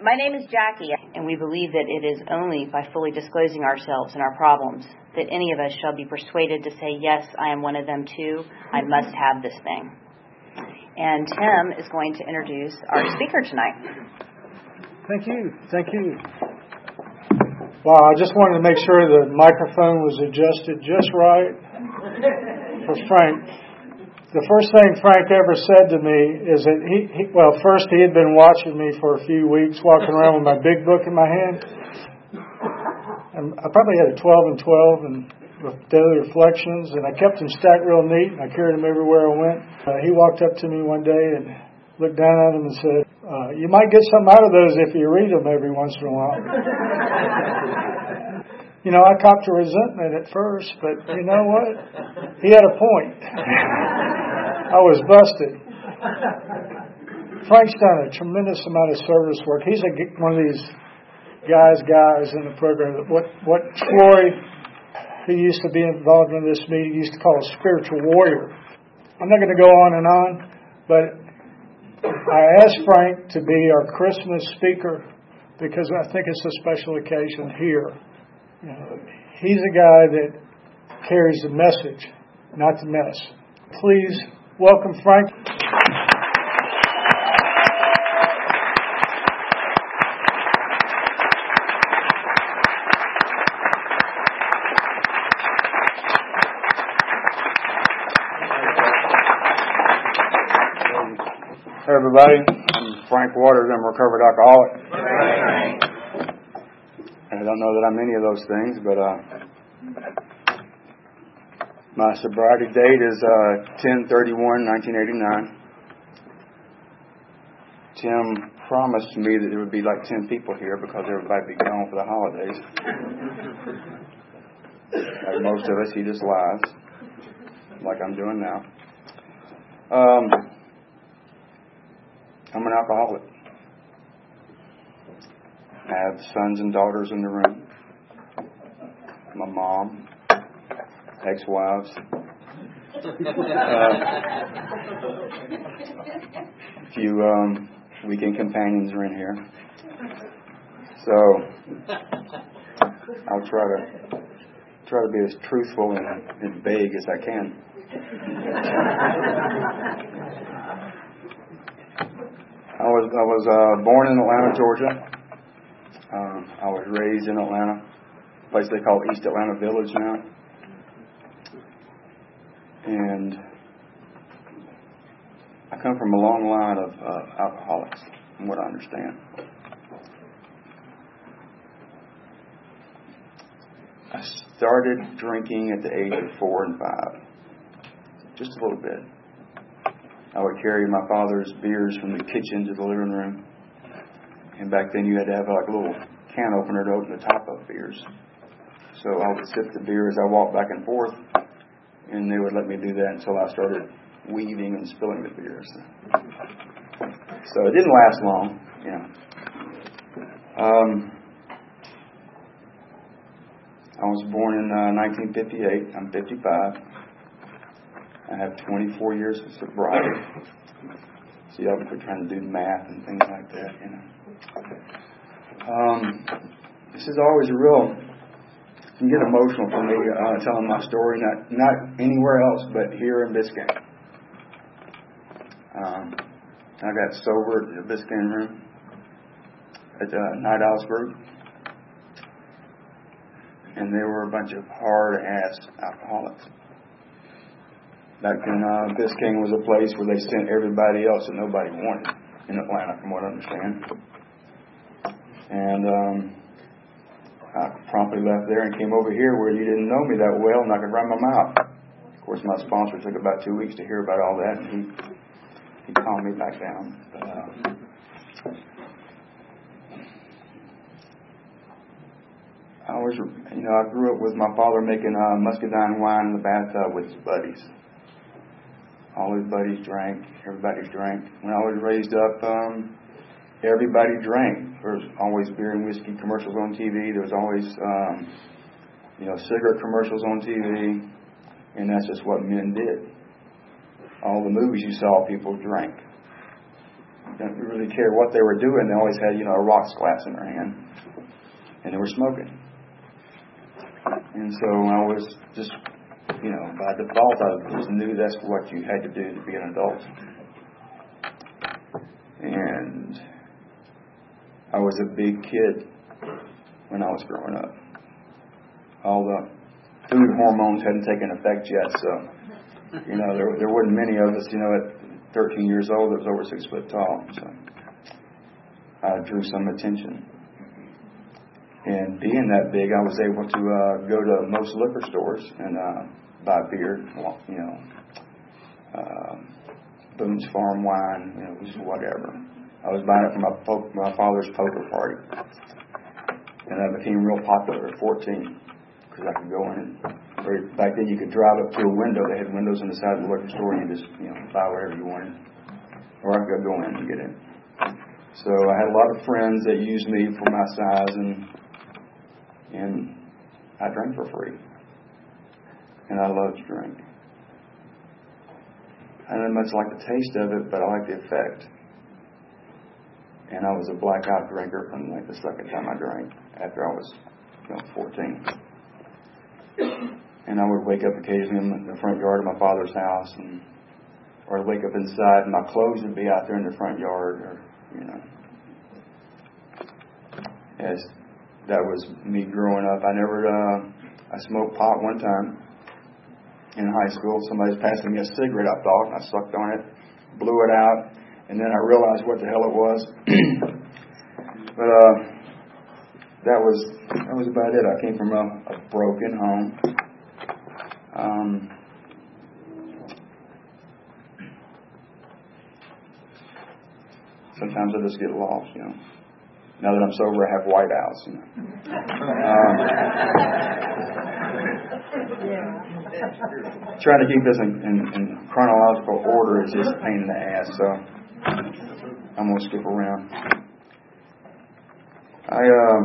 My name is Jackie, and we believe that it is only by fully disclosing ourselves and our problems that any of us shall be persuaded to say, yes, I am one of them too. I must have this thing. And Tim is going to introduce our speaker tonight. Thank you. Wow, I just wanted to make sure the microphone was adjusted just right for Frank. The first thing Frank ever said to me is that first he had been watching me for a few weeks, walking around with my big book in my hand. And I probably had a 12 and 12 and with daily reflections, and I kept them stacked real neat, and I carried them everywhere I went. He walked up to me one day and looked down at them and said, you might get something out of those if you read them every once in a while. You know, I copped a resentment at first, but you know what? He had a point. I was busted. Frank's done a tremendous amount of service work. He's one of these guys in the program. What Troy, who used to be involved in this meeting, used to call a spiritual warrior. I'm not going to go on and on, but I asked Frank to be our Christmas speaker because I think it's a special occasion here. You know, he's a guy that carries the message, not the mess. Please welcome Frank. Hey everybody, I'm Frank Waters. I'm a recovered alcoholic. I don't know that I'm any of those things, but my sobriety date is 10/31/1989. Tim promised me that there would be like 10 people here because everybody would be gone for the holidays. Like most of us, he just lies, like I'm doing now. I'm an alcoholic. I have sons and daughters in the room. My mom, ex-wives. A few weekend companions are in here. So I'll try to be as truthful and vague as I can. I was born in Atlanta, Georgia. I was raised in Atlanta, a place they call East Atlanta Village now. And I come from a long line of alcoholics, from what I understand. I started drinking at the age of 4 and 5, just a little bit. I would carry my father's beers from the kitchen to the living room. And back then you had to have like a little can opener to open the top of beers. So I would sip the beer as I walked back and forth, and they would let me do that until I started weaving and spilling the beers. So it didn't last long, I was born in 1958. I'm 55. I have 24 years of sobriety. So y'all be trying to do math and things like that, This is always it can get emotional for me telling my story, not anywhere else but here in Biscayne. I got sober at the Biscayne room at the Night Owls group. And they were a bunch of hard-ass alcoholics. Back then, Biscayne was a place where they sent everybody else that nobody wanted in Atlanta, from what I understand. And I promptly left there and came over here where you didn't know me that well and I could run my mouth. Of course, my sponsor took about 2 weeks to hear about all that, and he calmed me back down. But, I grew up with my father making muscadine wine in the bathtub with his buddies. All his buddies drank. Everybody drank. When I was raised up, everybody drank. There was always beer and whiskey commercials on TV. There was always, cigarette commercials on TV. And that's just what men did. All the movies you saw, people drank. didn't really care what they were doing. They always had, a rocks glass in their hand, and they were smoking. And so I was just, by default, I just knew that's what you had to do to be an adult. And I was a big kid when I was growing up. All the food hormones hadn't taken effect yet, so there wasn't many of us. At 13 years old, that was over 6 foot tall. So I drew some attention. And being that big, I was able to go to most liquor stores and buy beer, Boone's Farm wine, just whatever. I was buying it for my father's poker party. And I became real popular at 14 because I could go in and back then you could drive up to a window. They had windows on the side of the liquor store and you just buy whatever you wanted. Or I could go in and get in. So I had a lot of friends that used me for my size, and I drank for free. And I loved to drink. I didn't much like the taste of it, but I liked the effect. And I was a blackout drinker from the second time I drank after I was 14. And I would wake up occasionally in the front yard of my father's house, or I'd wake up inside and my clothes would be out there in the front yard, As that was me growing up. I smoked pot one time in high school. Somebody was passing me a cigarette, I thought, and I sucked on it, blew it out, and then I realized what the hell it was. But that was about it. I came from a broken home. Sometimes I just get lost, Now that I'm sober, I have whiteouts, Trying to keep this in chronological order is just a pain in the ass, so I'm going to skip around. I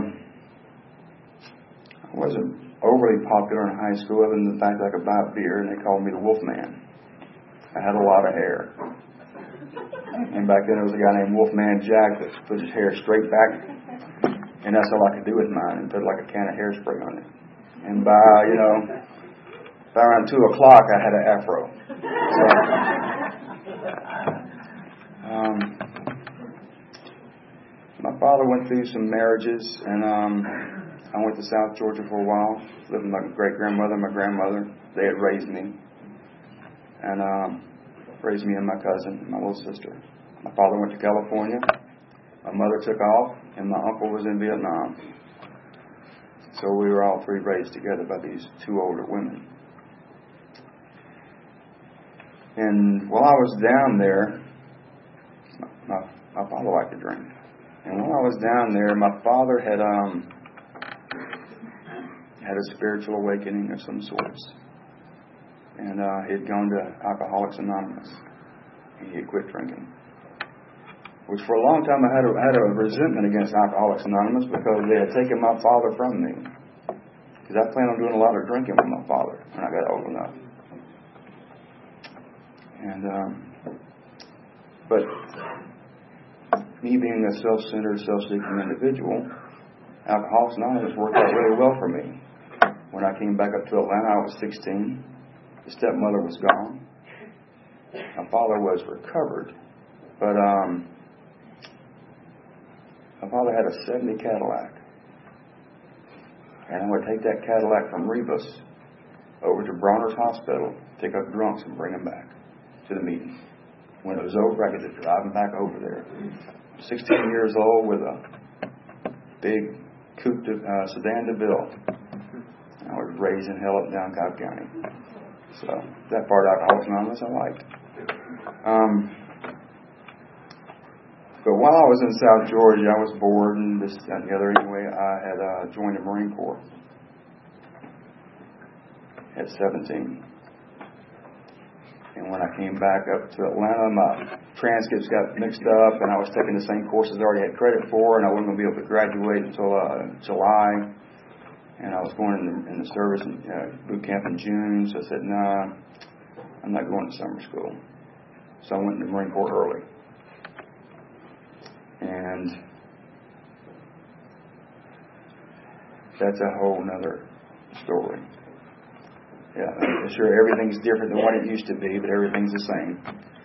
wasn't overly popular in high school, other than the fact that I could buy beer, and they called me the Wolfman. I had a lot of hair. And back then there was a guy named Wolfman Jack that put his hair straight back, and that's all I could do with mine, and put like a can of hairspray on it. And by around 2 o'clock I had an afro. So, my father went through some marriages, and I went to South Georgia for a while, lived with my great-grandmother and my grandmother. They had raised me. And raised me and my cousin and my little sister. My father went to California. My mother took off, and my uncle was in Vietnam. So we were all three raised together by these two older women. And while I was down there, my father liked to drink. And while I was down there, my father had a spiritual awakening of some sorts. And he had gone to Alcoholics Anonymous. He had quit drinking. Which for a long time I had a resentment against Alcoholics Anonymous because they had taken my father from me. Because I planned on doing a lot of drinking with my father when I got old enough. And but me being a self-centered, self-seeking individual, Alcoholics Anonymous worked out really well for me. When I came back up to Atlanta, I was 16. The stepmother was gone. My father was recovered. But my father had a 70 Cadillac. And I would take that Cadillac from Rebus over to Bronner's Hospital, pick up drunks and bring them back to the meeting. When it was over, I could just drive them back over there. 16 years old with a big coupe sedan DeVille. I was raised in hell up and down Cobb County. So that part of Alcoholics Anonymous I liked. But while I was in South Georgia, I was bored and this, that, and the other. Anyway, I had joined the Marine Corps at 17. And when I came back up to Atlanta, my transcripts got mixed up, and I was taking the same courses I already had credit for, and I wasn't going to be able to graduate until July. And I was going in the service boot camp in June, so I said, nah, I'm not going to summer school. So I went to the Marine Corps early. And that's a whole nother story. Yeah, I'm sure everything's different than what it used to be, but everything's the same.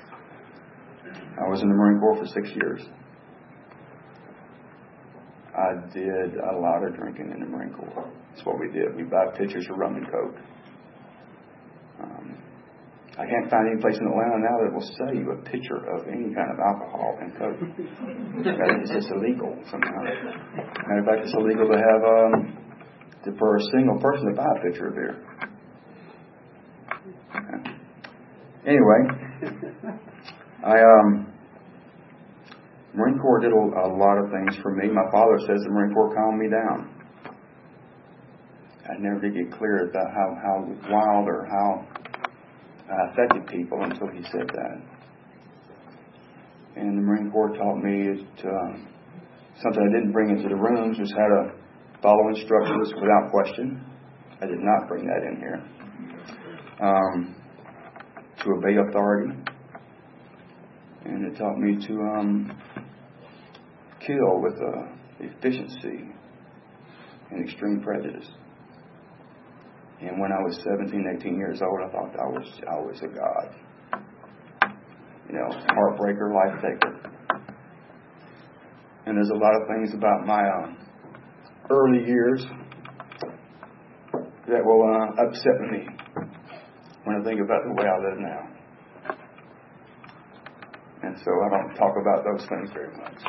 I was in the Marine Corps for 6 years. I did a lot of drinking in the Marine Corps. That's what we did. We buy pitchers of rum and Coke. I can't find any place in Atlanta now that will sell you a pitcher of any kind of alcohol and Coke. It's just illegal somehow. Matter of fact, it's illegal to have for a single person to buy a pitcher of beer. Anyway, Marine Corps did a lot of things for me. My father says the Marine Corps calmed me down. I never did get clear about how wild or how affected people until he said that. And the Marine Corps taught me something I didn't bring into the rooms was how to follow instructions without question. I did not bring that in here. To obey authority. And it taught me to kill with efficiency and extreme prejudice. And when I was 17, 18 years old, I thought I was a god. Heartbreaker, life taker. And there's a lot of things about my early years that will upset me when I think about the way I live now. And so I don't talk about those things very much.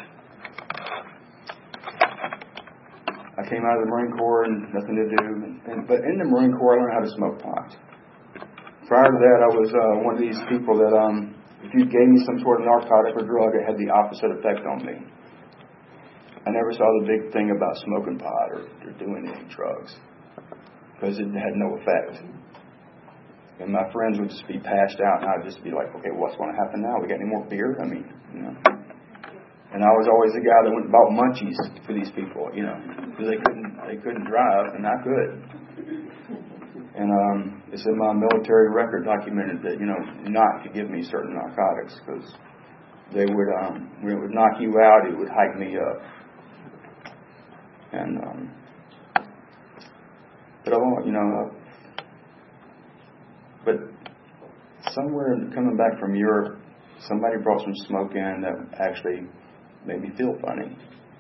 I came out of the Marine Corps and nothing to do. But in the Marine Corps, I learned how to smoke pot. Prior to that, I was one of these people that if you gave me some sort of narcotic or drug, it had the opposite effect on me. I never saw the big thing about smoking pot or doing any drugs because it had no effect. And my friends would just be passed out, and I'd just be like, okay, what's going to happen now? We got any more beer? And I was always the guy that went and bought munchies for these people, because they couldn't drive, and I could. And it's in my military record documented that, not to give me certain narcotics, because they would, when it would knock you out, it would hike me up. And, but somewhere coming back from Europe, somebody brought some smoke in that actually made me feel funny.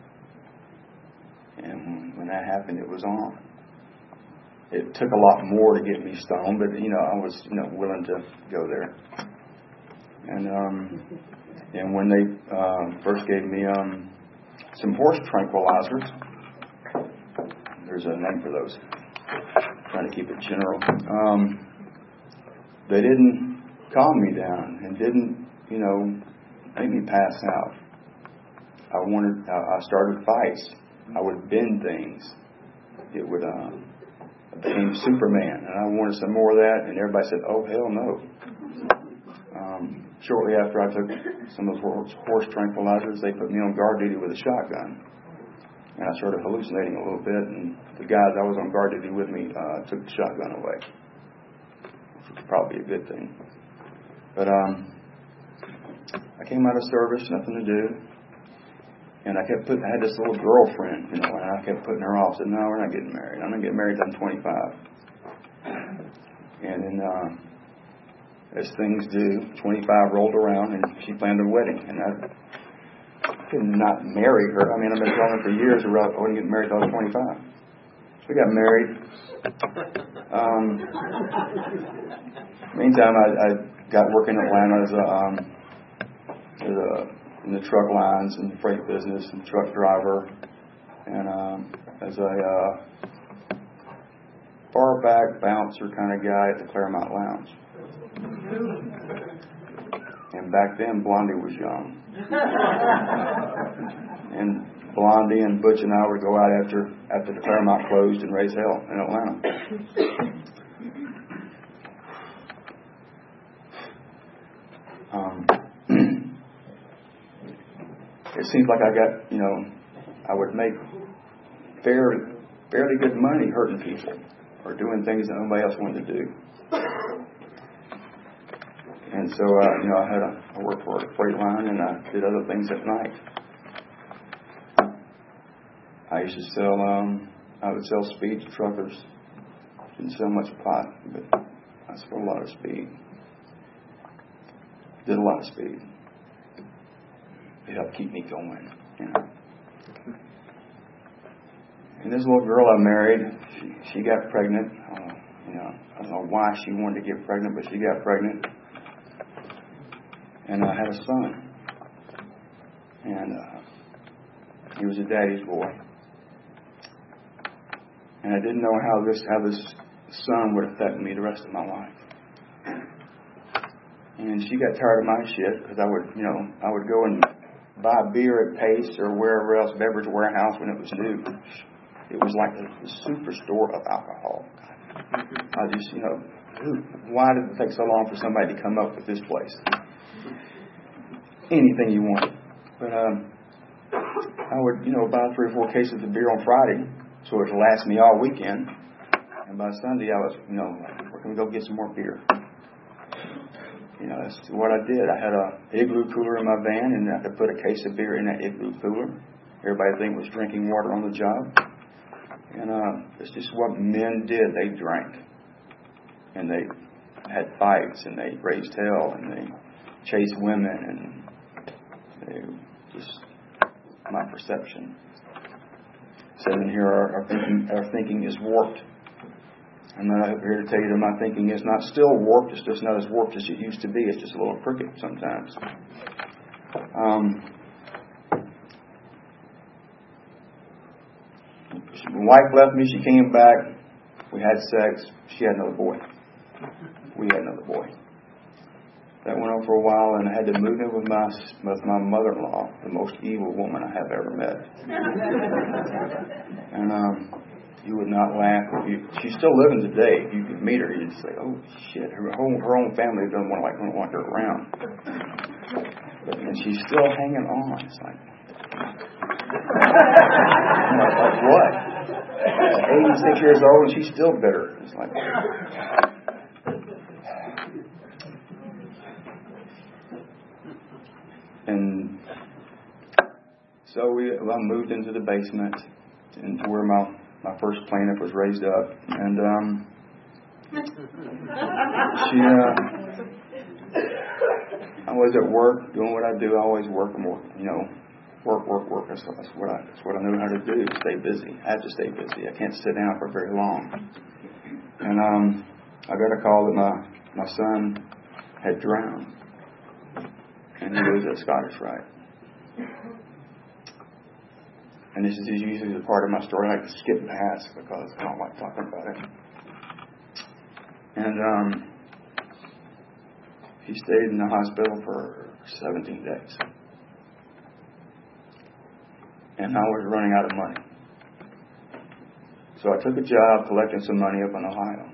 And when that happened, it was on. It took a lot more to get me stoned, but I was willing to go there. And when they first gave me some horse tranquilizers, there's a name for those. I'm trying to keep it general. They didn't calm me down and didn't, make me pass out. I started fights. I would bend things. It would, I became Superman, and I wanted some more of that, and everybody said, oh, hell no. Shortly after I took some of those horse tranquilizers, they put me on guard duty with a shotgun. And I started hallucinating a little bit, and the guys I was on guard duty with me took the shotgun away. Probably a good thing. But I came out of service, nothing to do, and I had this little girlfriend, and I kept putting her off. I said, no, we're not getting married. I'm not getting married until I'm 25. And then, as things do, 25 rolled around, and she planned a wedding, and I could not marry her. I've been telling her for years I wouldn't get married until I was 25. We got married. Meantime, I got working in Atlanta in the truck lines and freight business and truck driver, and as a far back bouncer kind of guy at the Claremont Lounge. And back then, Blondie was young, and Blondie and Butch and I would go out after the Claremont closed and raise hell in Atlanta. It seems like I got, I would make fairly good money hurting people or doing things that nobody else wanted to do. And so, I worked for a freight line, and I did other things at night. I used to sell, I would sell speed to truckers. Didn't sell much pot, but I sold a lot of speed. Did a lot of speed. It helped keep me going, you know. And this little girl I married, she got pregnant. You know, I don't know why she wanted to get pregnant, but she got pregnant. And I had a son. And he was a daddy's boy. And I didn't know how this son would affect me the rest of my life. And she got tired of my shit because I would go and buy beer at Pace or wherever else, Beverage Warehouse, when it was new. It was like the superstore of alcohol. I just, why did it take so long for somebody to come up with this place? Anything you want. But I would, buy 3 or 4 cases of beer on Friday, so it would last me all weekend. And by Sunday, I was, where can we go get some more beer? That's what I did. I had a igloo cooler in my van, and I could put a case of beer in that igloo cooler. Everybody would think was drinking water on the job. And it's just what men did. They drank. And they had fights, and they raised hell, and they chased women, and they just, my perception. It says in here, our thinking is warped. I'm not here to tell you that my thinking is not still warped. It's just not as warped as it used to be. It's just a little crooked sometimes. My wife left me. She came back. We had sex. She had another boy. We had another boy. That went on for a while, and I had to move in with my mother-in-law, the most evil woman I have ever met. And you would not laugh. She's still living today. If you could meet her, you'd say, "Oh shit!" Her own family don't want her around, and she's still hanging on. It's like, like what? She's 86 years old and she's still bitter. It's like, and so I moved into the basement, into where my first plaintiff was raised up, and I was at work doing what I do. I always work and work. Work. That's what I know how to do. Stay busy. I have to stay busy. I can't sit down for very long. And I got a call that my son had drowned, and he was at Scottish Rite. And this is usually the part of my story I like to skip past because I don't like talking about it. And he stayed in the hospital for 17 days. And I was running out of money. So I took a job collecting some money up in Ohio.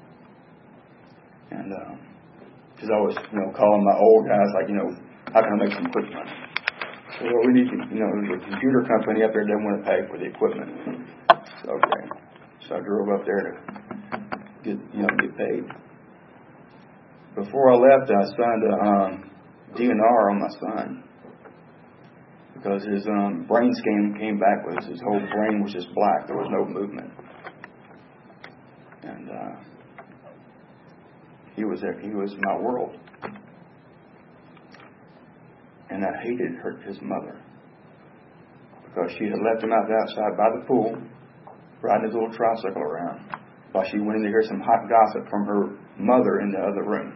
And because I was, calling my old guys, like, how can I make some quick money? So we need to, there's a computer company up there that doesn't want to pay for the equipment. So, okay. So I drove up there to get paid. Before I left, I signed a DNR on my son because his brain scan came back with his whole brain was just black. There was no movement, and he was my world. And I hated his mother because she had left him out outside by the pool, riding his little tricycle around, while she went in to hear some hot gossip from her mother in the other room.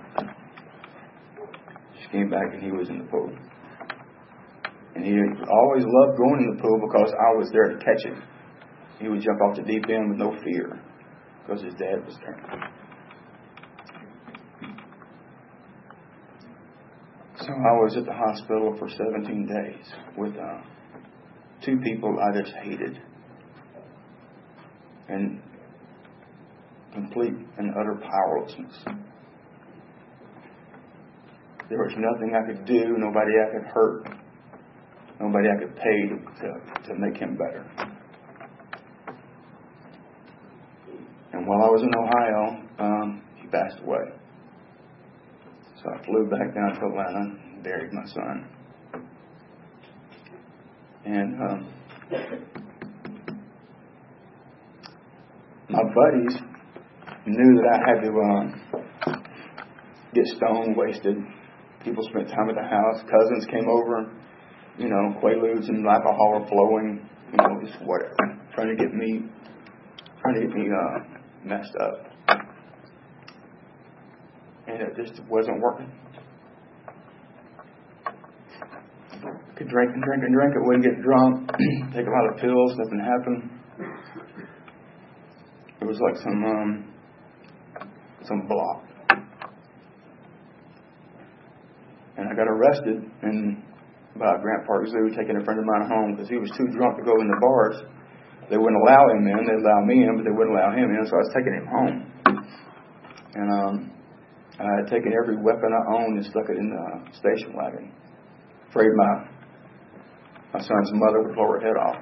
She came back and he was in the pool. And he always loved going in the pool because I was there to catch him. He would jump off the deep end with no fear because his dad was there. So I was at the hospital for 17 days with 2 people I just hated. And complete and utter powerlessness. There was nothing I could do, nobody I could hurt, nobody I could pay to make him better. And while I was in Ohio, he passed away. So I flew back down to Atlanta and buried my son. And my buddies knew that I had to get stoned, wasted. People spent time at the house. Cousins came over. Quaaludes and alcohol were flowing. Just whatever, trying to get me messed up, and it just wasn't working. Could drink and drink and drink. I wouldn't get drunk. Take a lot of pills. Nothing happened. It was like some block. And I got arrested by Grant Park Zoo, taking a friend of mine home because he was too drunk to go in the bars. They wouldn't allow him in. They'd allow me in, but they wouldn't allow him in. So I was taking him home. And I had taken every weapon I owned and stuck it in the station wagon, afraid my son's mother would blow her head off.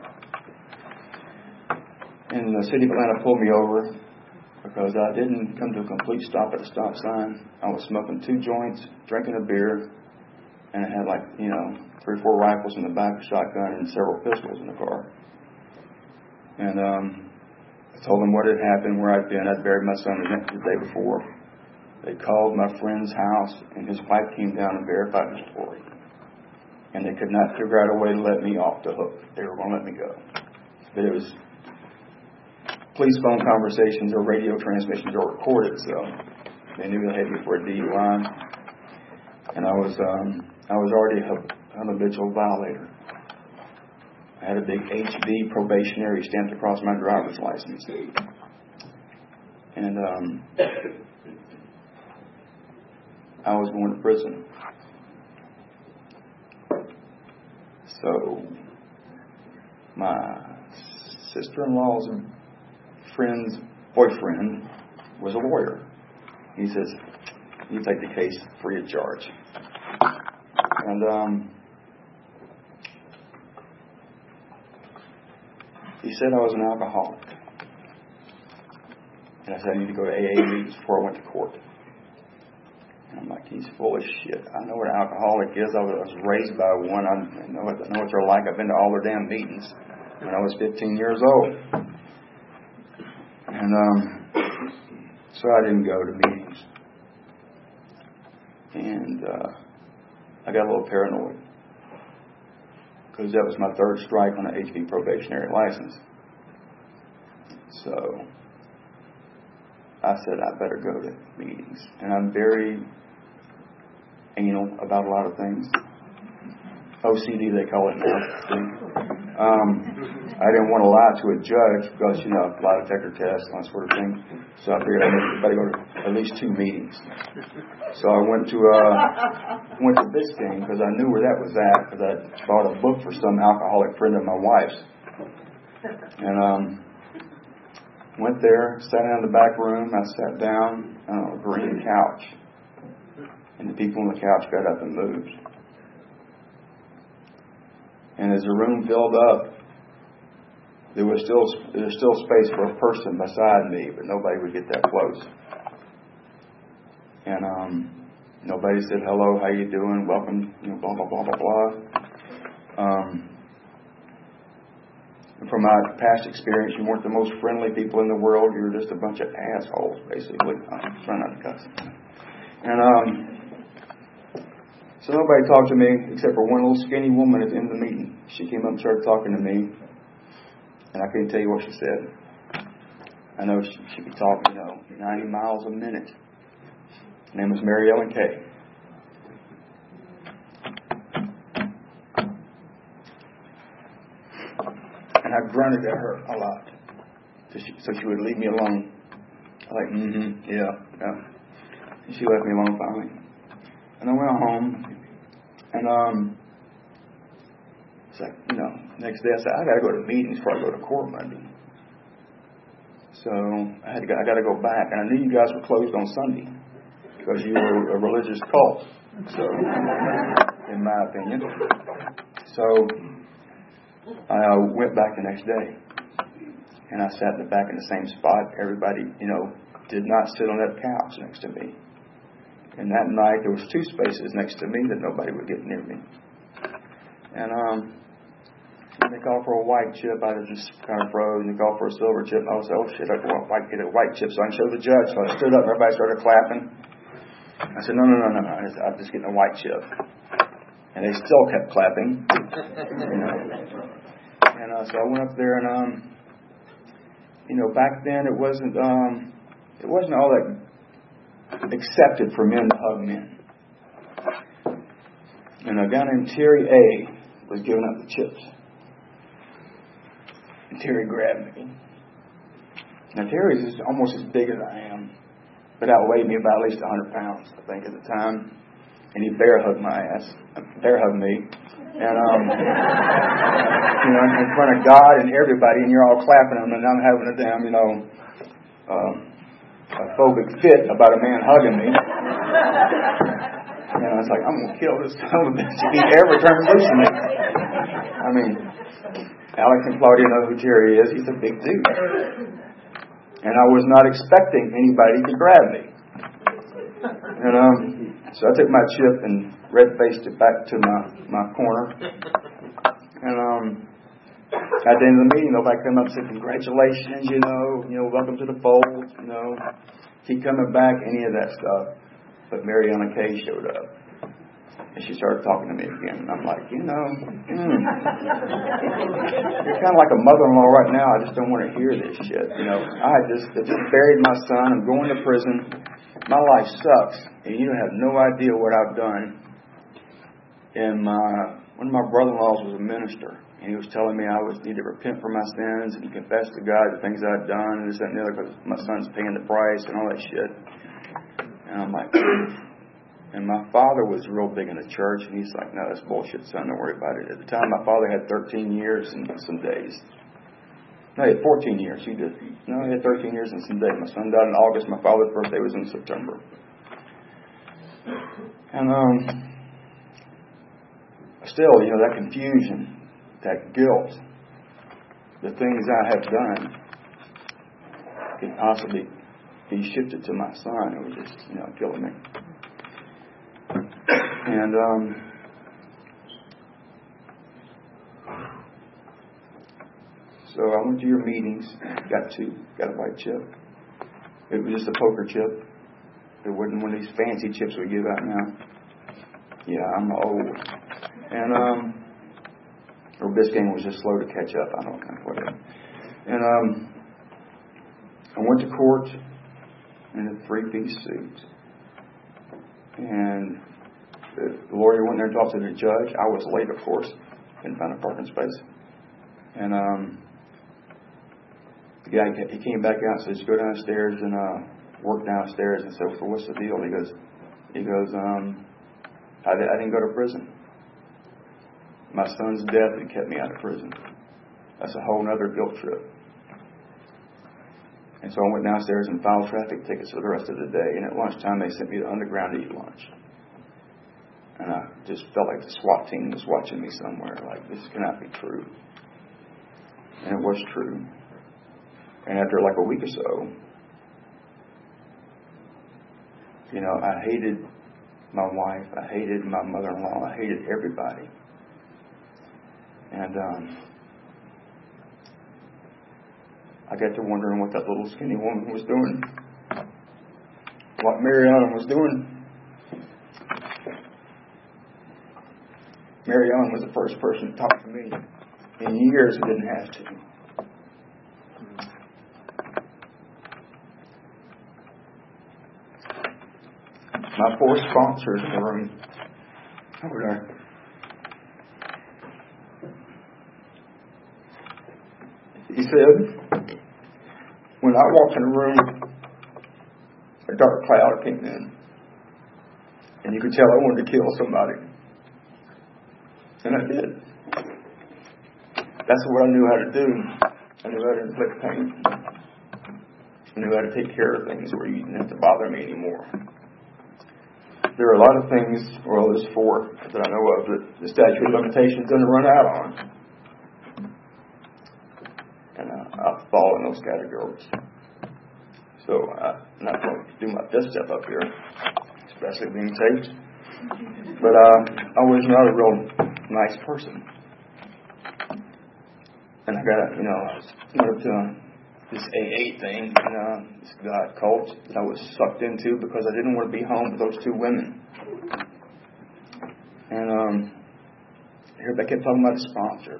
And the city of Atlanta pulled me over because I didn't come to a complete stop at a stop sign. I was smoking 2 joints, drinking a beer, and I had 3 or 4 rifles in the back, a shotgun, and several pistols in the car. And I told them what had happened, where I'd been. I'd buried my son the day before. They called my friend's house, and his wife came down and verified the story. And they could not figure out a way to let me off the hook. They were going to let me go. But it was police phone conversations or radio transmissions are recorded, so they knew they had me for a DUI. And I was already a habitual violator. I had a big HB probationary stamped across my driver's license. And I was going to prison. So my sister-in-law's friend's boyfriend was a lawyer. He says, "You take the case free of charge." And he said I was an alcoholic. And I said I need to go to AA meetings before I went to court. And I'm like, he's full of shit. I know what an alcoholic is. I was raised by one. I know what they're like. I've been to all their damn meetings when I was 15 years old. And so I didn't go to meetings. And I got a little paranoid because that was my 3rd strike on an HB probationary license. So I said I better go to meetings. And I'm very anal about a lot of things. OCD they call it now. I didn't want to lie to a judge because, lie detector test and that sort of thing. So I figured I better go to at least 2 meetings. So I went to Biscayne because I knew where that was at because I bought a book for some alcoholic friend of my wife's. And went there, sat down in the back room. I sat down on a green couch. And the people on the couch got up and moved. And as the room filled up, there was still space for a person beside me, but nobody would get that close. And nobody said, "Hello, how you doing? Welcome," blah, blah, blah, blah, blah. And from my past experience, you weren't the most friendly people in the world. You were just a bunch of assholes, basically. I'm trying not to cuss. And so nobody talked to me except for one little skinny woman at the end of the meeting. She came up and started talking to me. And I couldn't tell you what she said. I know she'd be talking, 90 miles a minute. Her name was Mary Ellen Kay. And I grunted at her a lot. So she would leave me alone. I'm like, yeah. And she left me alone finally. And I went home. And it's like, next day I said, I got to go to meetings before I go to court Monday. So I got to go back. And I knew you guys were closed on Sunday because you were a religious cult. So, in my opinion. So I went back the next day. And I sat in the back in the same spot. Everybody, did not sit on that couch next to me. And that night there was 2 spaces next to me that nobody would get near me. And And they call for a white chip. I just kind of froze. And they call for a silver chip. And I was like, oh shit, I can get a white chip so I can show the judge. So I stood up and everybody started clapping. I said, no. I'm just getting a white chip. And they still kept clapping. And so I went up there and, back then it wasn't all that accepted for men to hug men. And a guy named Terry A. was giving up the chips. And Terry grabbed me. Now Terry's almost as big as I am, but outweighed me by at least 100 pounds, I think, at the time. And he bear hugged me. And, in front of God and everybody, and you're all clapping him, and I'm having a damn, a phobic fit about a man hugging me. And I was like, I'm going to kill this son of a bitch if he ever turns loose on me. I mean, Alex and Claudia know who Terry is. He's a big dude. And I was not expecting anybody to grab me. And so I took my chip and red-faced it back to my corner. And at the end of the meeting, nobody came up and said, congratulations, welcome to the fold, keep coming back, any of that stuff. But Mariana Kay showed up. And she started talking to me again. And I'm like, you're kind of like a mother-in-law right now. I just don't want to hear this shit. I just buried my son. I'm going to prison. My life sucks. And you have no idea what I've done. And one of my brother-in-laws was a minister. And he was telling me I need to repent for my sins and confess to God the things I've done and this, that, and the other, because my son's paying the price and all that shit. And I'm like, and my father was real big in the church, and he's like, no, that's bullshit, son, don't worry about it. At the time, my father had 13 years and some days. No, he had 14 years. He had 13 years and some days. My son died in August. My father's birthday was in September. And still, that confusion, that guilt, the things I have done could possibly be shifted to my son. It was just, killing me. And so I went to your meetings, got a white chip. It was just a poker chip. It wasn't one of these fancy chips we give out now. Yeah, I'm old. And or Biscayne was just slow to catch up. I don't know, whatever. And I went to court in a three-piece suit. And the lawyer went there and talked to the judge. I was late, of course. Couldn't find a parking space. And the guy, he came back out and says, go downstairs and work downstairs. And so what's the deal? He goes, I didn't go to prison. My son's death had kept me out of prison. That's a whole other guilt trip. And so I went downstairs and filed traffic tickets for the rest of the day. And at lunchtime, they sent me to Underground to eat lunch. And I just felt like the SWAT team was watching me somewhere. Like, this cannot be true. And it was true. And after like a week or so, I hated my wife. I hated my mother-in-law. I hated everybody. And I got to wondering what that little skinny woman was doing. What Mariana was doing. Mariana was the first person to talk to me in years who didn't have to. My 4 sponsors in the room over there. He said, when I walked in the room, a dark cloud came in. And you could tell I wanted to kill somebody. And I did. That's what I knew how to do. I knew how to inflict pain. I knew how to take care of things where you didn't have to bother me anymore. There are a lot of things, well, there's 4 that I know of that the statute of limitations doesn't run out on. And I fall in those categories. So I'm not going to do my best step up here, especially being taped. But I was not a real nice person. And I got, went up to this AA thing, this God cult that I was sucked into because I didn't want to be home with those two women. And here they kept talking about a sponsor.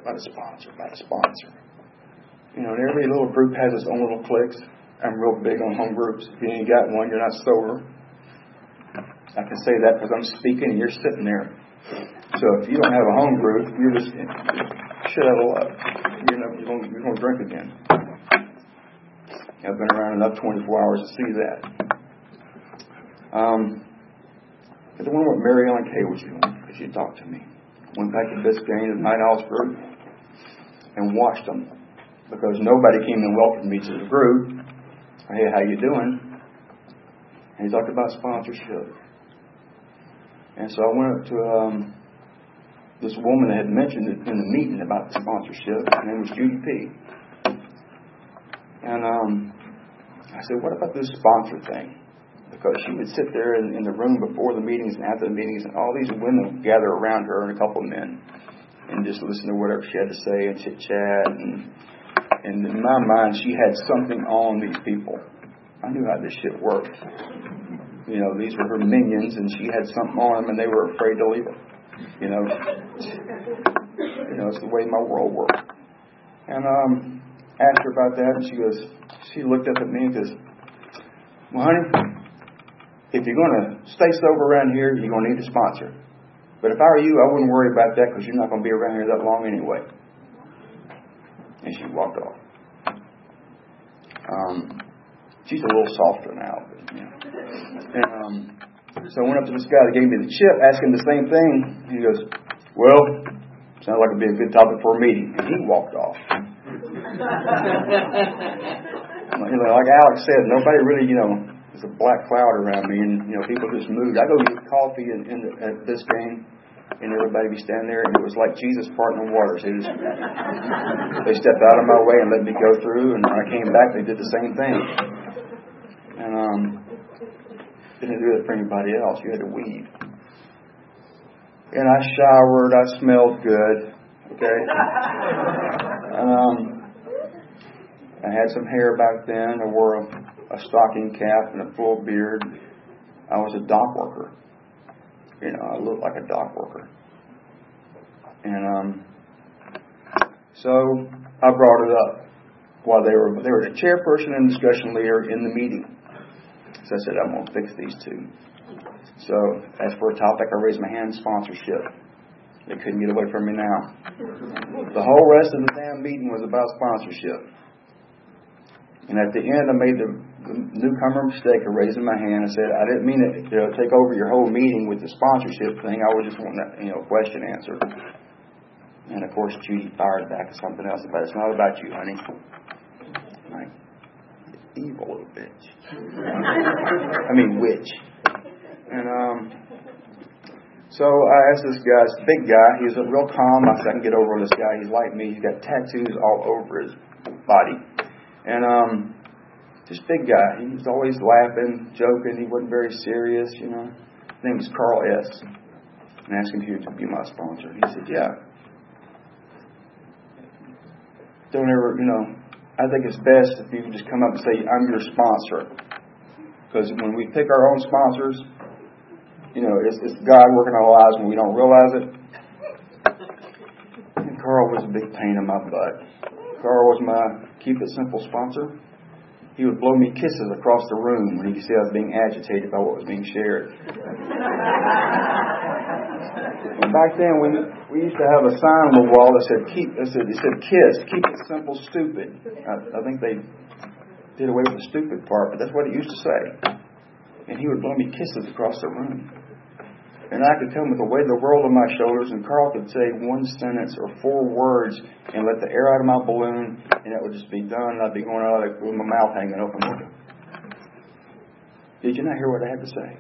And every little group has its own little cliques. I'm real big on home groups. If you ain't got one, you're not sober. I can say that because I'm speaking and you're sitting there. So if you don't have a home group, you're just shut up. You're going to drink again. I've been around enough 24 hours to see that. But the one what Mary Ellen Kay was doing, because she talked to me. Went back to Biscayne, the Night Owls group, and watched them. Because nobody came and welcomed me to the group. Hey, how you doing? And he talked about sponsorship. And so I went up to this woman that had mentioned it in the meeting about the sponsorship. Her name was Judy P. And I said, what about this sponsor thing? Because she would sit there in the room before the meetings and after the meetings, and all these women would gather around her and a couple of men and just listen to whatever she had to say and chit-chat. And in my mind, she had something on these people. I knew how this shit worked. These were her minions, and she had something on them, and they were afraid to leave her. It's the way my world worked. And asked her about that, and she looked up at me and goes, well, honey, if you're going to stay sober around here, you're going to need a sponsor. But if I were you, I wouldn't worry about that because you're not going to be around here that long anyway. And she walked off. She's a little softer now. And so I went up to this guy that gave me the chip, asking the same thing. He goes, well, sounds like it'd be a good topic for a meeting. And he walked off. Like Alex said, nobody really, there's a black cloud around me, and people just moved. I go get coffee at Biscayne, and everybody be standing there, and it was like Jesus parting the waters. They stepped out of my way and let me go through, and when I came back, they did the same thing. And didn't do it for anybody else. You had to weed. And I showered. I smelled good. Okay. I had some hair back then. I wore a stocking cap and a full beard. I was a dock worker. I looked like a dock worker. And so I brought it up while they were the chairperson and discussion leader in the meeting. So I said, I'm going to fix these two. So as for a topic, I raised my hand, sponsorship. They couldn't get away from me now. The whole rest of the damn meeting was about sponsorship. And at the end, I made the newcomer mistake of raising my hand and said, I didn't mean to take over your whole meeting with the sponsorship thing. I was just wanting that, question answered. And of course, Judy fired back at something else about it. It's not about you, honey. Like, evil little bitch. Witch. And so I asked this guy, this big guy. He was real calm. I said, I can get over this guy. He's like me. He's got tattoos all over his body. And this big guy, he was always laughing, joking. He wasn't very serious, His name was Carl S. And I asked him if he would be my sponsor. He said, yeah. Don't ever, I think it's best if you can just come up and say, I'm your sponsor. Because when we pick our own sponsors, it's God working our lives when we don't realize it. And Carl was a big pain in my butt. Carl was my Keep It Simple sponsor. He would blow me kisses across the room when he could see I was being agitated by what was being shared. And back then, we used to have a sign on the wall that said KISS, Keep It Simple Stupid. I think they did away with the stupid part, but that's what it used to say. And he would blow me kisses across the room. And I could come with the weight of the world on my shoulders, and Carl could say one sentence or 4 words and let the air out of my balloon, and it would just be done, and I'd be going out with my mouth hanging open. Did you not hear what I had to say?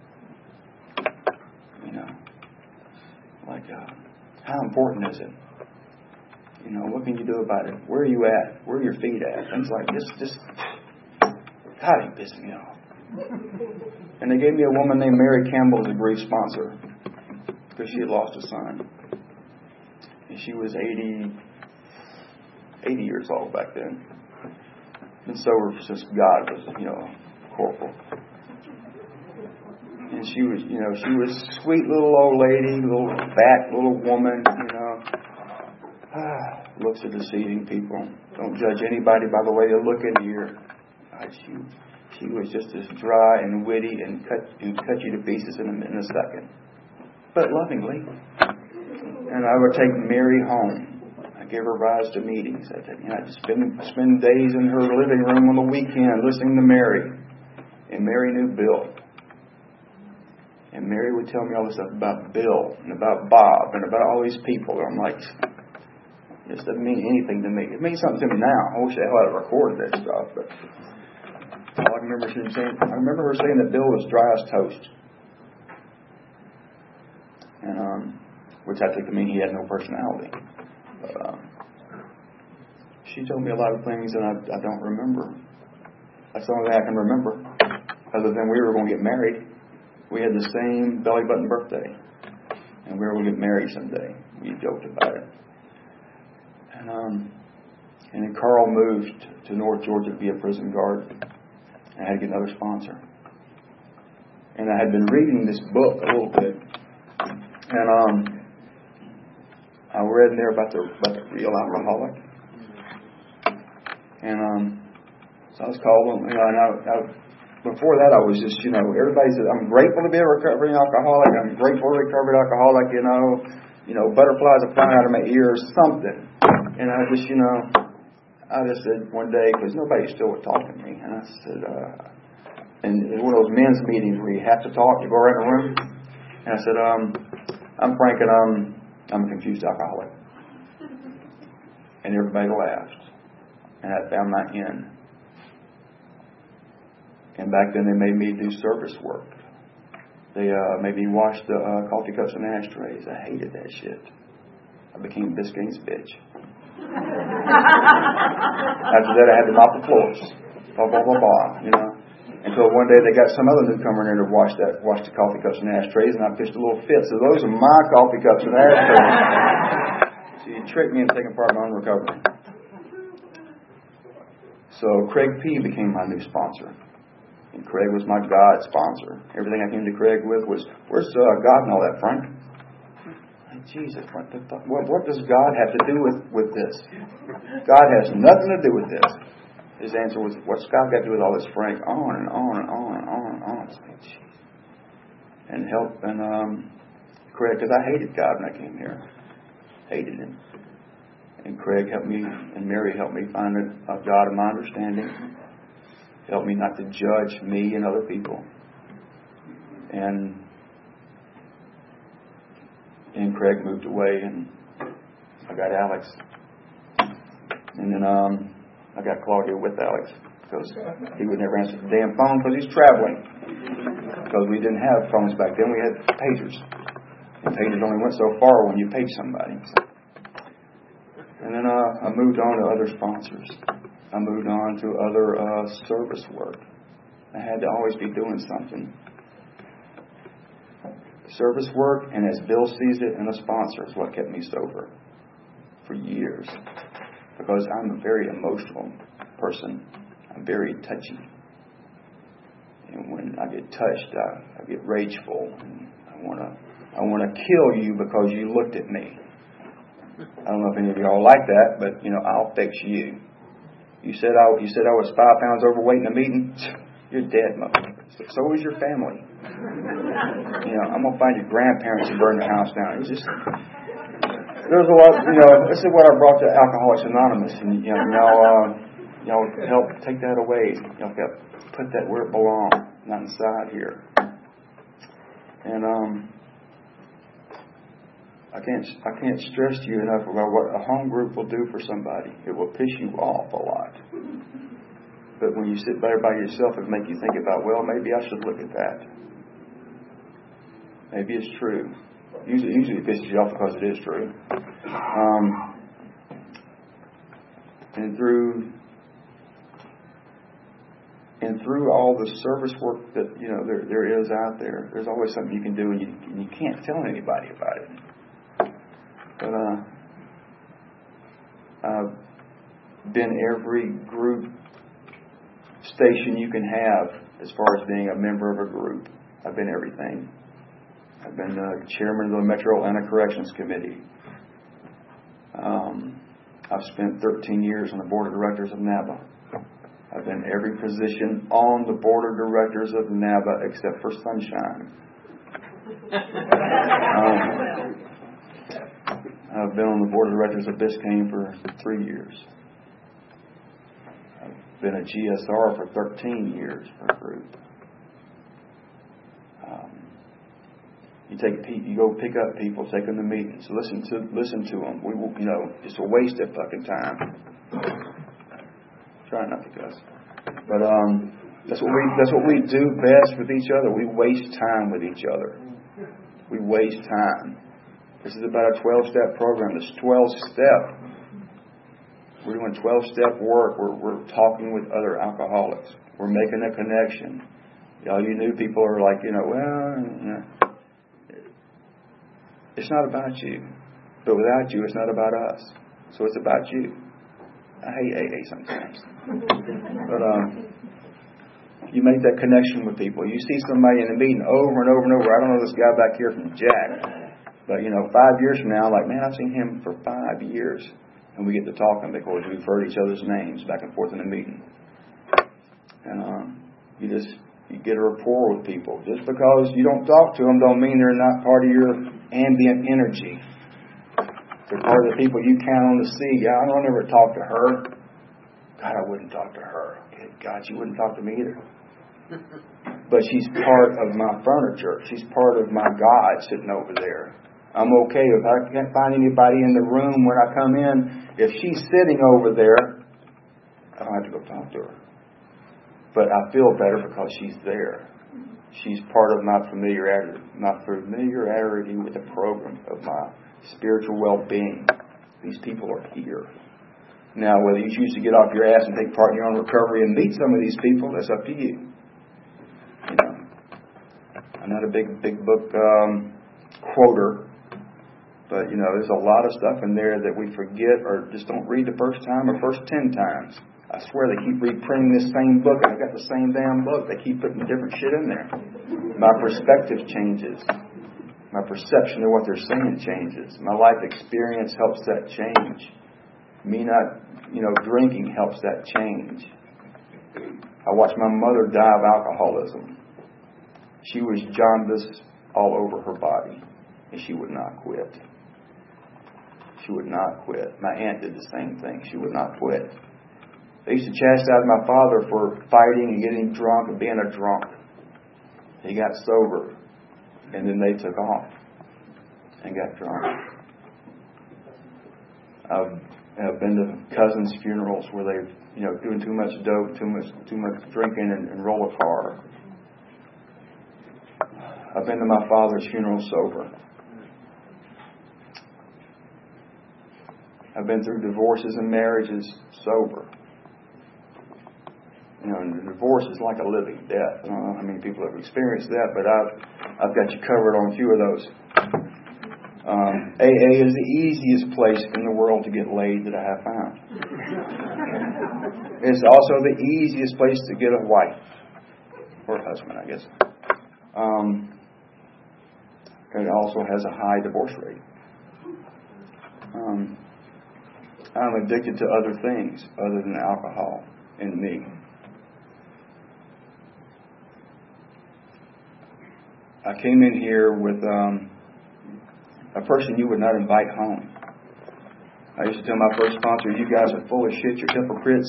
How important is it? What can you do about it? Where are you at? Where are your feet at? Things like this. God, he pissed me off. And they gave me a woman named Mary Campbell as a grief sponsor because she had lost a son. And she was 80 80 years old back then. Been sober since God was, corporal. And she was a sweet little old lady, little fat little woman, looks at deceiving people. Don't judge anybody by the way they look in here. She was just as dry and witty and cut you to pieces in a second, but lovingly. And I would take Mary home. I gave her rides to meetings. I'd spend days in her living room on the weekend listening to Mary. And Mary knew Bill. And Mary would tell me all this stuff about Bill and about Bob and about all these people. I'm like, this doesn't mean anything to me. It means something to me now. I wish the hell I'd recorded that stuff, but all I remember her saying that Bill was dry as toast. And which I took to mean he had no personality. But she told me a lot of things that I don't remember. That's the only thing I can remember. Other than we were going to get married. We had the same belly button birthday. And we were going to get married someday. We joked about it. And then Carl moved to North Georgia to be a prison guard. I had to get another sponsor. And I had been reading this book a little bit. And I read in there about the real alcoholic. And so I was called, before that I was just, everybody said, I'm grateful to be a recovering alcoholic. I'm grateful to be a recovered alcoholic, butterflies are flying out of my ears, something. And I just said one day, because nobody still would talk to me, and I said, and it was one of those men's meetings where you have to talk, you go around the room, and I said, I'm Frank, and I'm a confused alcoholic. And everybody laughed, and I found my end. And back then they made me do service work. They made me wash the coffee cups and ashtrays. I hated that shit. I became Biscayne's bitch. After that, I had to mop the floors. Blah, blah, blah, blah, Until one day they got some other newcomer in there to wash the coffee cups and ashtrays, and I pitched a little fit. So those are my coffee cups and ashtrays. So you tricked me into taking part in my own recovery. So Craig P. became my new sponsor. And Craig was my God sponsor. Everything I came to Craig with was, where's God and all that, Frank? Jesus, what does God have to do with this? God has nothing to do with this. His answer was, what's God got to do with all this, Frank? On and on and on and on and on. And help, and Craig, because I hated God when I came here. Hated Him. And Craig helped me, and Mary helped me find a God of my understanding. Helped me not to judge me and other people. And Craig moved away, and I got Alex. And then I got Claudia with Alex, because he would never answer the damn phone because he's traveling. Because we didn't have phones back then, we had pagers. And pagers only went so far when you page somebody. And then I moved on to other sponsors. I moved on to other service work. I had to always be doing something. Service work, and as Bill sees it, and a sponsor is what kept me sober for years. Because I'm a very emotional person. I'm very touchy. And when I get touched, I get rageful. And I want to kill you because you looked at me. I don't know if any of y'all like that, but I'll fix you. You said I was 5 pounds overweight in a meeting. You're dead, motherfucker. So is your family. I'm gonna find your grandparents and burn the house down. It's just there's a lot. This is what I brought to Alcoholics Anonymous, and y'all help take that away. Y'all help put that where it belongs, not inside here. And I can't stress to you enough about what a home group will do for somebody. It will piss you off a lot. But when you sit there by yourself, it make you think about, well, maybe I should look at that. Maybe it's true. Usually it pisses you off because it is true. And through all the service work that there is out there, there's always something you can do, and you can't tell anybody about it. But been every group station you can have as far as being a member of a group. I've been everything. I've been the chairman of the Metro Atlanta Corrections Committee. I've spent 13 years on the board of directors of NABA. I've been every position on the board of directors of NABA except for Sunshine. I've been on the board of directors of Biscayne for 3 years. I've been a GSR for 13 years for a group. You go pick up people, take them to meetings, listen to them. We will, just a waste of fucking time. Try not to cuss, but that's what we do best with each other. We waste time with each other. We waste time. This is about a 12-step program. This 12-step. We're doing 12-step work. We're talking with other alcoholics. We're making a connection. All you new people are like, it's not about you. But without you, it's not about us. So it's about you. I hate AA sometimes. But you make that connection with people. You see somebody in a meeting over and over and over. I don't know this guy back here from Jack. But, 5 years from now, I'm like, man, I've seen him for 5 years. And we get to talking because we've heard each other's names back and forth in a meeting. And you get a rapport with people. Just because you don't talk to them don't mean they're not part of your ambient energy. They're part of the people you count on to see. Yeah, I don't ever talk to her. God, I wouldn't talk to her. God, she wouldn't talk to me either. But she's part of my furniture. She's part of my God sitting over there. I'm okay if I can't find anybody in the room when I come in. If she's sitting over there, I don't have to go talk to her. But I feel better because she's there. She's part of my familiarity with the program of my spiritual well-being. These people are here. Now, whether you choose to get off your ass and take part in your own recovery and meet some of these people, that's up to you. I'm not a big book quoter, but there's a lot of stuff in there that we forget or just don't read the first time or first 10 times. I swear they keep reprinting this same book, and I got the same damn book. They keep putting different shit in there. My perspective changes. My perception of what they're saying changes. My life experience helps that change. Me not, drinking helps that change. I watched my mother die of alcoholism. She was jaundice all over her body, and she would not quit. She would not quit. My aunt did the same thing. She would not quit. They used to chastise my father for fighting and getting drunk and being a drunk. He got sober, and then they took off and got drunk. I've been to cousins' funerals where they've, doing too much dope, too much drinking, and roll a car. I've been to my father's funeral sober. I've been through divorces and marriages sober. And divorce is like a living death. I don't know how many people have experienced that, but I've got you covered on a few of those. AA is the easiest place in the world to get laid that I have found. It's also the easiest place to get a wife. Or a husband, I guess. It also has a high divorce rate. I'm addicted to other things other than alcohol and me. I came in here with a person you would not invite home. I used to tell my first sponsor, you guys are full of shit, you're hypocrites,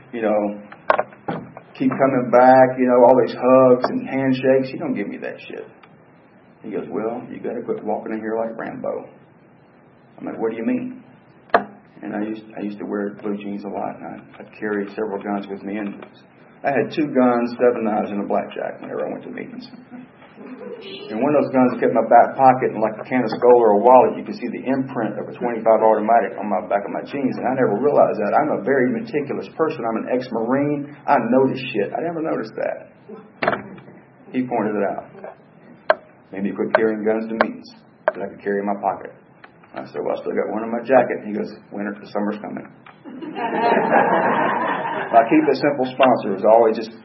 keep coming back, all these hugs and handshakes. He don't give me that shit. He goes, well, you got to quit walking in here like Rambo. I'm like, what do you mean? And I used to wear blue jeans a lot, and I'd carry several guns with me, and I had 2 guns, 7 knives, and a blackjack whenever I went to meetings. And one of those guns I kept in my back pocket, and like a can of Skull or a wallet, you could see the imprint of a .25 automatic on my back of my jeans, and I never realized that. I'm a very meticulous person. I'm an ex-Marine. I notice shit. I never noticed that. He pointed it out. Maybe quit carrying guns to meetings that I could carry in my pocket. I said, well, I still got one in my jacket. He goes, the summer's coming. My Keep It Simple sponsor was always just...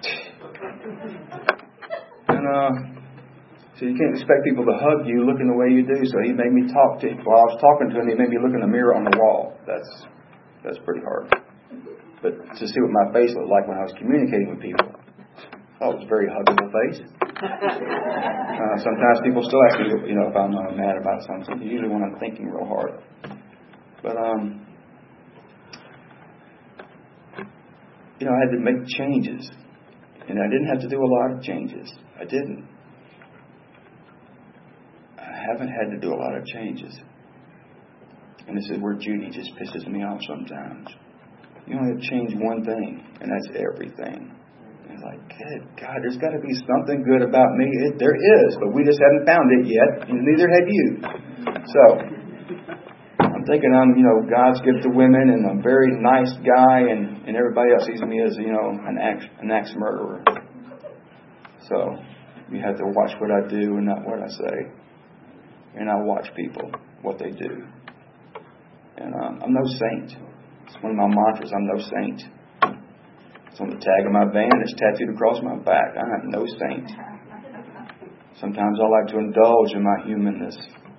And, so you can't expect people to hug you looking the way you do. So he made me talk to him. While I was talking to him, he made me look in the mirror on the wall. That's pretty hard. But to see what my face looked like when I was communicating with people, I thought it was a very huggable face. Sometimes people still ask me, if I'm mad about something. Usually when I'm thinking real hard. But I had to make changes, and I didn't have to do a lot of changes. I didn't. I haven't had to do a lot of changes. And this is where Judy just pisses me off sometimes. You only have to change one thing, and that's everything. And it's like, good God, there's got to be something good about me. There is, but we just haven't found it yet, and neither have you. So, I'm thinking I'm, God's gift to women, and I'm a very nice guy, and everybody else sees me as, an axe murderer. So, you have to watch what I do and not what I say. And I watch people, what they do. And I'm no saint. It's one of my mantras, I'm no saint. It's on the tag of my van, it's tattooed across my back. I am no saint. Sometimes I like to indulge in my humanness.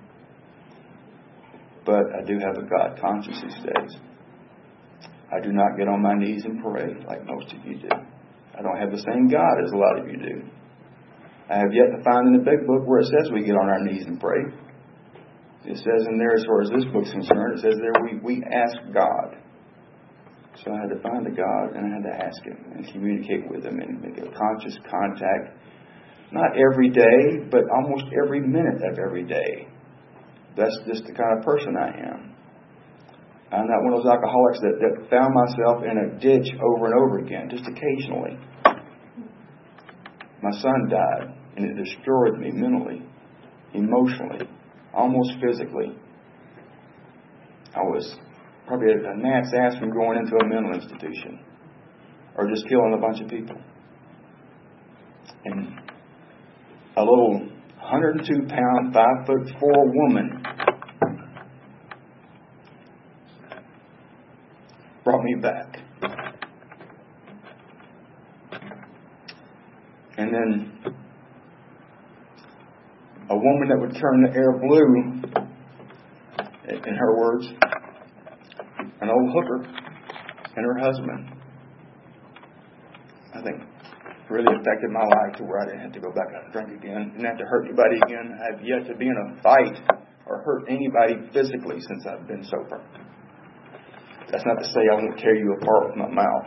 But I do have a God conscience these days. I do not get on my knees and pray like most of you do. I don't have the same God as a lot of you do. I have yet to find in the big book where it says we get on our knees and pray. It says in there, as far as this book's concerned, it says there we ask God. So I had to find a God, and I had to ask Him and communicate with Him and make a conscious contact. Not every day, but almost every minute of every day. That's just the kind of person I am. I'm not one of those alcoholics that found myself in a ditch over and over again, just occasionally. My son died, and it destroyed me mentally, emotionally, almost physically. I was probably a gnat's ass from going into a mental institution or just killing a bunch of people. And a little 102-pound, 5'4" woman brought me back. And then a woman that would turn the air blue, in her words, an old hooker and her husband, I think really affected my life to where I didn't have to go back out and drink again, didn't have to hurt anybody again. I have yet to be in a fight or hurt anybody physically since I've been sober. That's not to say I won't tear you apart with my mouth.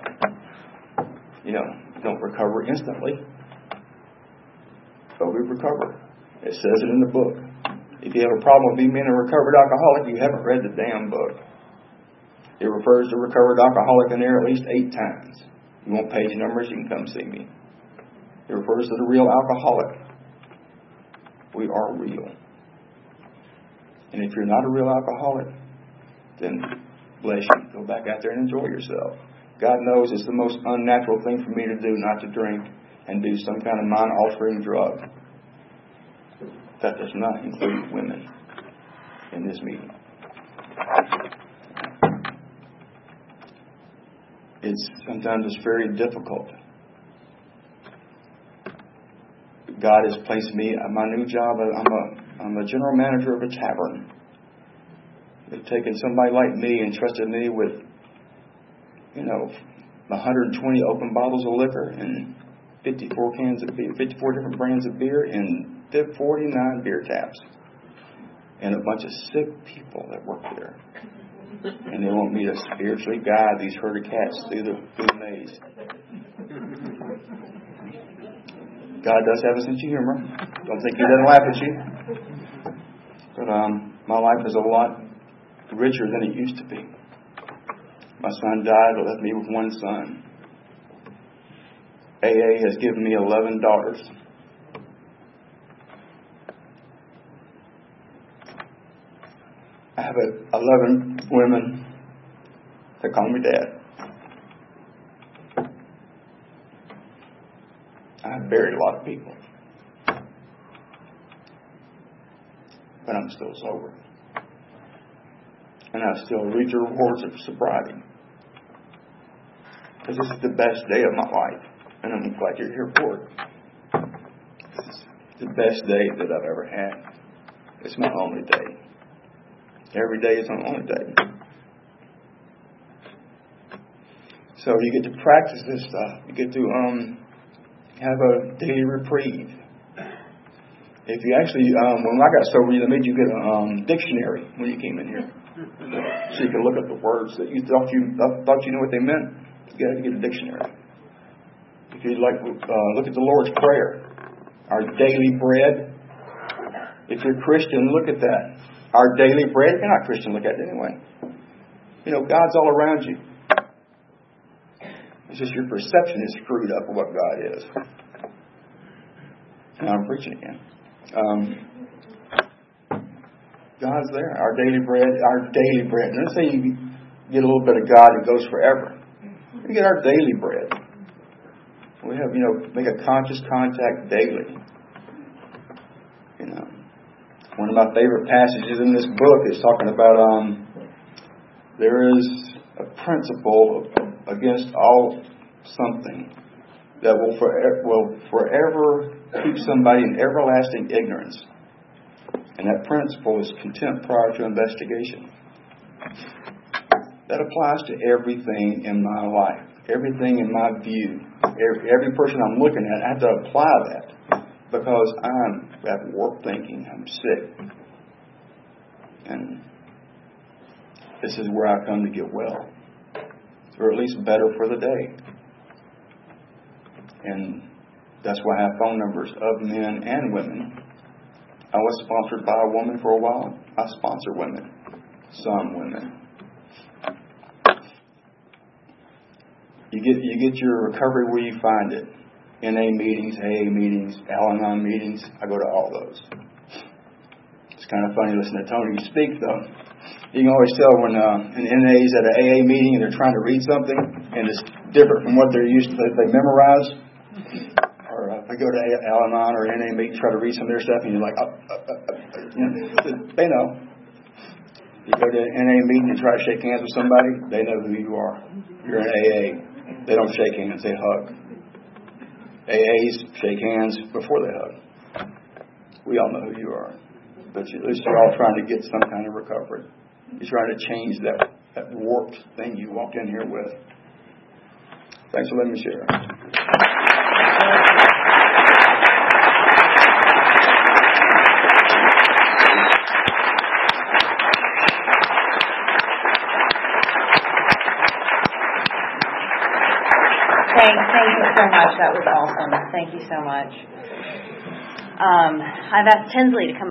Don't recover instantly, but we recover. It says it in the book. If you have a problem with being a recovered alcoholic, you haven't read the damn book. It refers to recovered alcoholic in there at least 8 times. You want page numbers, you can come see me. It refers to the real alcoholic. We are real. And if you're not a real alcoholic, then bless you. Go back out there and enjoy yourself. God knows it's the most unnatural thing for me to do, not to drink and do some kind of mind-altering drug. That does not include women in this meeting. Sometimes it's very difficult. God has placed me at my new job. I'm a general manager of a tavern. They've taken somebody like me and trusted me with 120 open bottles of liquor and 54 cans of beer, 54 different brands of beer, and 49 beer taps, and a bunch of sick people that work there. And they want me to spiritually guide these herd of cats through the maze. God does have a sense of humor. Don't think He doesn't laugh at you. But my life is a lot richer than it used to be. My son died, left me with one son. AA has given me 11 daughters. I have 11 women that call me dad. I've buried a lot of people. But I'm still sober. And I still reap the rewards of sobriety. Because this is the best day of my life. And I'm glad you're here for it. It's the best day that I've ever had. It's my only day. Every day is my only day. So you get to practice this stuff. You get to have a daily reprieve. If you actually, when I got sober, they made you get a dictionary when you came in here, so you can look at the words that you thought you knew what they meant. You got to get a dictionary. If you like, look at the Lord's Prayer, our daily bread. If you're Christian, look at that. Our daily bread. If you're not Christian, look at it anyway. You know, God's all around you. It's just your perception is screwed up of what God is. Now I'm preaching again. God's there. Our daily bread. Our daily bread. And let's say you get a little bit of God that goes forever. We get our daily bread. We have, make a conscious contact daily. One of my favorite passages in this book is talking about there is a principle against all something that will forever keep somebody in everlasting ignorance. And that principle is contempt prior to investigation. That applies to everything in my life, everything in my view. Every person I'm looking at, I have to apply that because I'm at warped thinking. I'm sick. And this is where I come to get well, or at least better for the day. And that's why I have phone numbers of men and women. I was sponsored by a woman for a while. I sponsor women, some women. You get your recovery where you find it. NA meetings, AA meetings, Al-Anon meetings. I go to all those. It's kind of funny listening to Tony speak, though. You can always tell when an NA is at an AA meeting and they're trying to read something and it's different from what they're used to, they memorize. Or if I go to Al-Anon or NA meeting, try to read some of their stuff, and you're like, they know. You go to an NA meeting and try to shake hands with somebody, they know who you are. You're an AA. They don't shake hands, they hug. AAs shake hands before they hug. We all know who you are. But at least you're all trying to get some kind of recovery. You're trying to change that warped thing you walked in here with. Thanks for letting me share. Thank you so much. That was awesome. Thank you so much. I've asked Tinsley to come.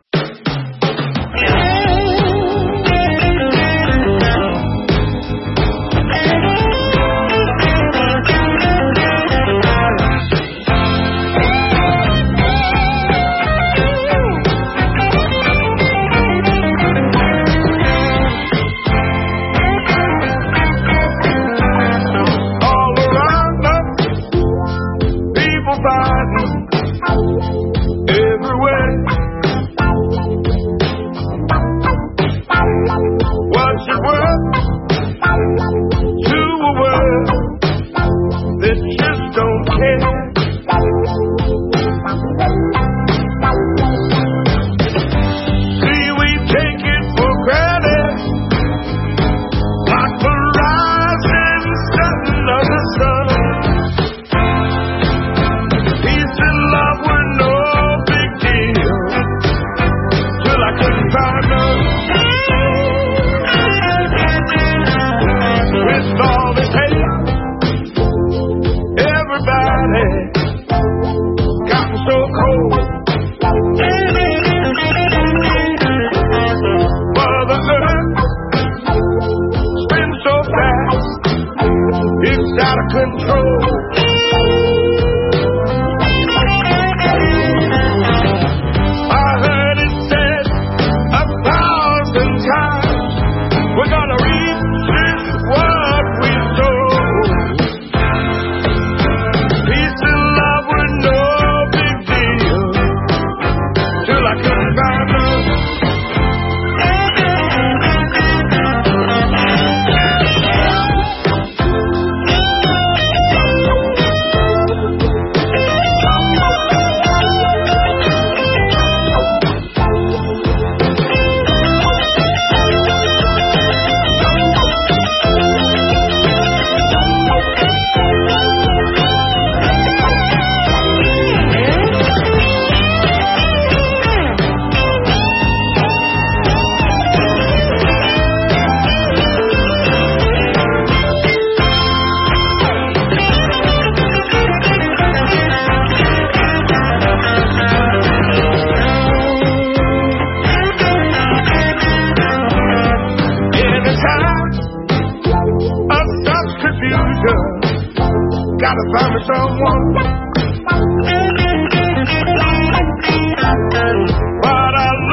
find me someone. But I